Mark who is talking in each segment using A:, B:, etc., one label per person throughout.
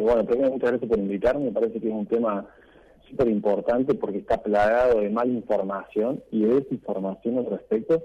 A: Bueno, primero muchas gracias por invitarme, me parece que es un tema súper importante porque está plagado de mala información y de desinformación al respecto.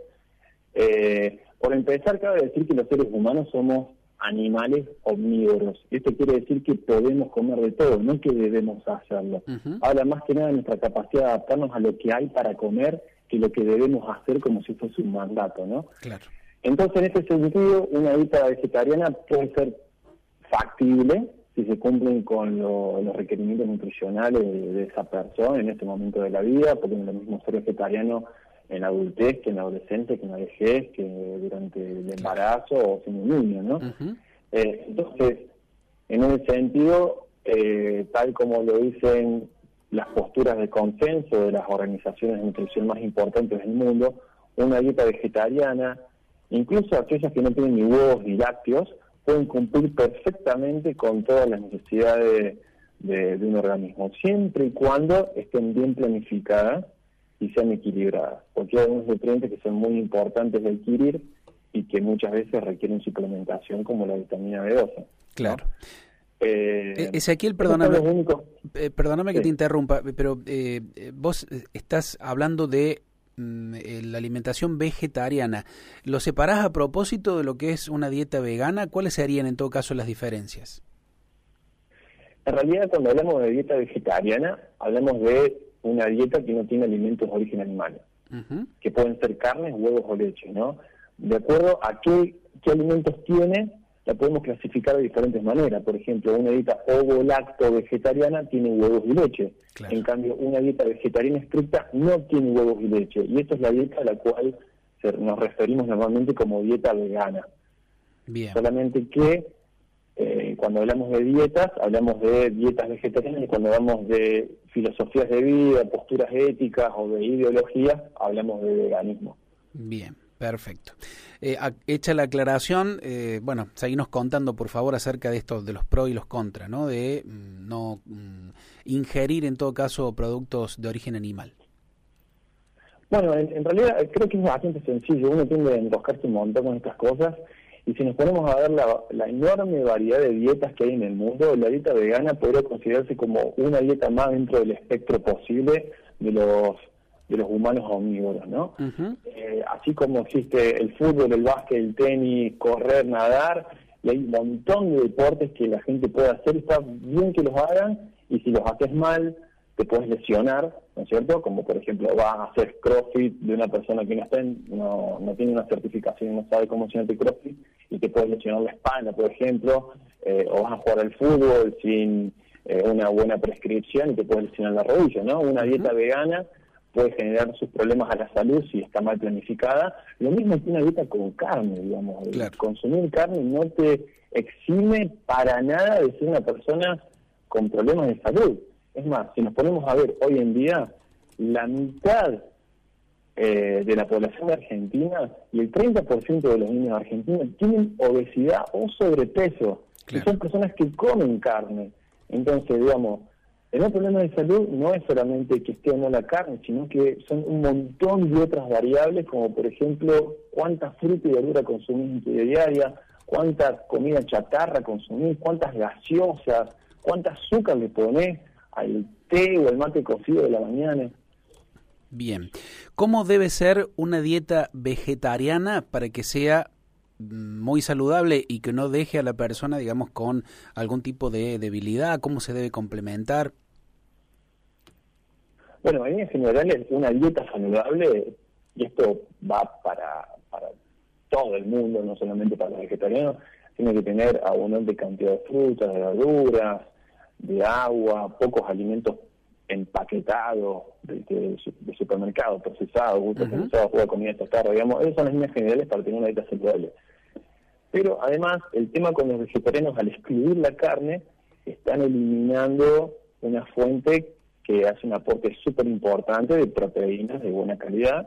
A: Por empezar, cabe decir que los seres humanos somos animales omnívoros. Esto quiere decir que podemos comer de todo, no que debemos hacerlo. Habla más que nada de nuestra capacidad de adaptarnos a lo que hay para comer que lo que debemos hacer como si fuese un mandato, ¿no?
B: Claro.
A: Entonces, en ese sentido, una dieta vegetariana puede ser factible si se cumplen con los requerimientos nutricionales de esa persona en este momento de la vida, porque no es lo mismo ser vegetariano en la adultez que en la adolescencia, que en la vejez, que durante el embarazo o siendo un niño, ¿no? Entonces, en ese sentido, tal como lo dicen las posturas de consenso de las organizaciones de nutrición más importantes del mundo, una dieta vegetariana, incluso aquellas que no tienen ni huevos ni lácteos, pueden cumplir perfectamente con todas las necesidades de un organismo, siempre y cuando estén bien planificadas y sean equilibradas, porque hay unos nutrientes que son muy importantes de adquirir y que muchas veces requieren suplementación, como la vitamina B12.
B: Claro.
A: ¿No?
B: Ezequiel, perdóname que te interrumpa, pero vos estás hablando de la alimentación vegetariana. ¿Lo separás a propósito de lo que es una dieta vegana? ¿Cuáles serían en todo caso las diferencias?
A: En realidad, cuando hablamos de dieta vegetariana, hablamos de una dieta que no tiene alimentos de origen animal, que pueden ser carnes, huevos o leche, ¿no? De acuerdo a qué alimentos tiene, la podemos clasificar de diferentes maneras. Por ejemplo, una dieta ovo-lacto-vegetariana tiene huevos y leche. Claro. En cambio, una dieta vegetariana estricta no tiene huevos y leche. Y esta es la dieta a la cual nos referimos normalmente como dieta vegana.
B: Bien.
A: Solamente que cuando hablamos de dietas, hablamos de dietas vegetarianas, y cuando hablamos de filosofías de vida, posturas éticas o de ideologías, hablamos de veganismo.
B: Bien. Perfecto. Hecha la aclaración, bueno, seguinos contando, por favor, acerca de esto, de los pros y los contras, ¿no? De no ingerir, en todo caso, productos de origen animal.
A: Bueno, en realidad creo que es bastante sencillo. Uno tiende a enroscarse un montón con estas cosas. Y si nos ponemos a ver la enorme variedad de dietas que hay en el mundo, la dieta vegana podría considerarse como una dieta más dentro del espectro posible de los humanos omnívoros, ¿no? Así como existe el fútbol, el básquet, el tenis, correr, nadar, y hay un montón de deportes que la gente puede hacer, está bien que los hagan, y si los haces mal, te puedes lesionar, ¿no es cierto? Como por ejemplo vas a hacer CrossFit de una persona que no tiene una certificación y no sabe cómo hacer CrossFit, y te puedes lesionar la espalda, por ejemplo, o vas a jugar al fútbol sin una buena prescripción y te puedes lesionar la rodilla, ¿no? Una dieta vegana puede generar sus problemas a la salud si está mal planificada. Lo mismo que una dieta con carne, digamos. Claro. Consumir carne no te exime para nada de ser una persona con problemas de salud. Es más, si nos ponemos a ver hoy en día, la mitad de la población de Argentina y el 30% de los niños argentinos tienen obesidad o sobrepeso. Claro. Y son personas que comen carne. Entonces, digamos, el problema de salud no es solamente que esté o no la carne, sino que son un montón de otras variables, como por ejemplo, cuánta fruta y verdura consumís en tu día diaria, cuánta comida chatarra consumís, cuántas gaseosas, cuánta azúcar le ponés al té o al mate cocido de la mañana.
B: Bien. ¿Cómo debe ser una dieta vegetariana para que sea muy saludable y que no deje a la persona, digamos, con algún tipo de debilidad? ¿Cómo se debe complementar?
A: Bueno, en general una dieta saludable, y esto va para todo el mundo, no solamente para los vegetarianos, tiene que tener abundante cantidad de frutas, de verduras, de agua, pocos alimentos empaquetados de supermercado, procesados, ultraprocesados, jugo de comida chatarra, digamos. Esas son las líneas generales para tener una dieta saludable. Pero además, el tema con los vegetarianos, al excluir la carne, están eliminando una fuente que hace un aporte súper importante de proteínas de buena calidad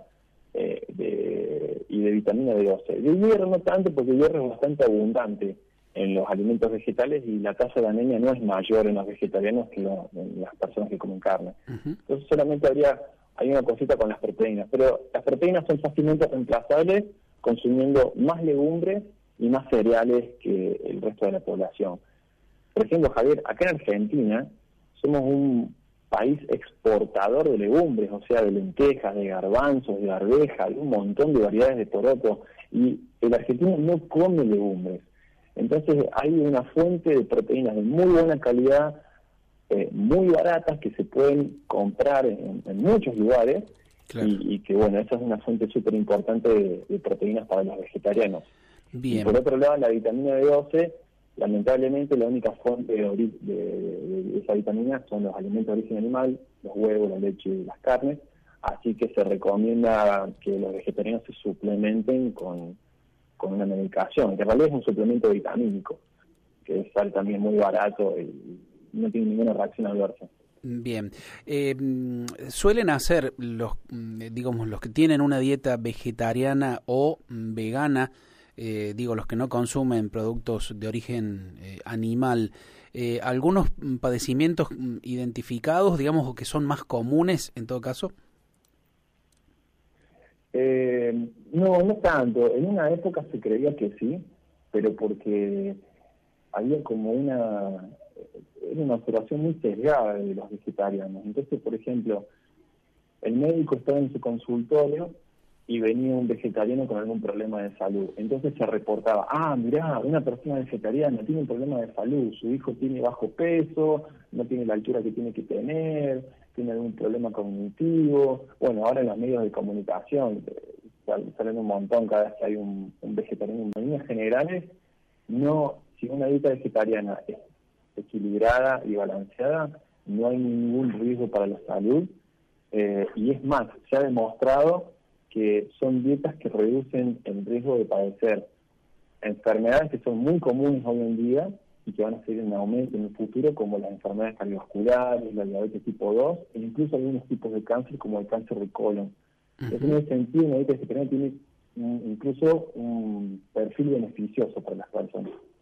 A: y de vitamina B12. De hierro no tanto, porque el hierro es bastante abundante en los alimentos vegetales y la tasa de anemia no es mayor en los vegetarianos que en las personas que comen carne. Entonces solamente hay una cosita con las proteínas, pero las proteínas son fácilmente reemplazables consumiendo más legumbres y más cereales que el resto de la población. Por ejemplo, Javier, acá en Argentina somos un país exportador de legumbres, o sea, de lentejas, de garbanzos, de arvejas, de un montón de variedades de poroto, y el argentino no come legumbres. Entonces hay una fuente de proteínas de muy buena calidad, muy baratas, que se pueden comprar en muchos lugares, claro. y que bueno, esa es una fuente súper importante de proteínas para los vegetarianos.
B: Bien.
A: Y por otro lado, la vitamina B12, lamentablemente la única fuente de esa vitamina son los alimentos de origen animal, los huevos, la leche y las carnes, así que se recomienda que los vegetarianos se suplementen con una medicación, que en realidad es un suplemento vitamínico, que sale también muy barato y no tiene ninguna reacción adversa.
B: Bien. Suelen hacer los que tienen una dieta vegetariana o vegana, los que no consumen productos de origen animal, algunos padecimientos identificados, digamos, o que son más comunes en todo caso.
A: No tanto. En una época se creía que sí, pero porque había como una observación muy sesgada de los vegetarianos. Entonces, por ejemplo, el médico estaba en su consultorio y venía un vegetariano con algún problema de salud. Entonces se reportaba, mirá, una persona vegetariana tiene un problema de salud, su hijo tiene bajo peso, no tiene la altura que tiene que tener, tiene algún problema cognitivo. Bueno, ahora en los medios de comunicación salen un montón cada vez que hay un vegetariano. En líneas generales, si una dieta vegetariana es equilibrada y balanceada, no hay ningún riesgo para la salud, y es más, se ha demostrado que son dietas que reducen el riesgo de padecer enfermedades que son muy comunes hoy en día y que van a seguir en aumento en el futuro, como las enfermedades cardiovasculares, la diabetes tipo 2, e incluso algunos tipos de cáncer, como el cáncer de colon. Uh-huh. En ese sentido, una dieta vegetariana tiene incluso un perfil beneficioso para las personas.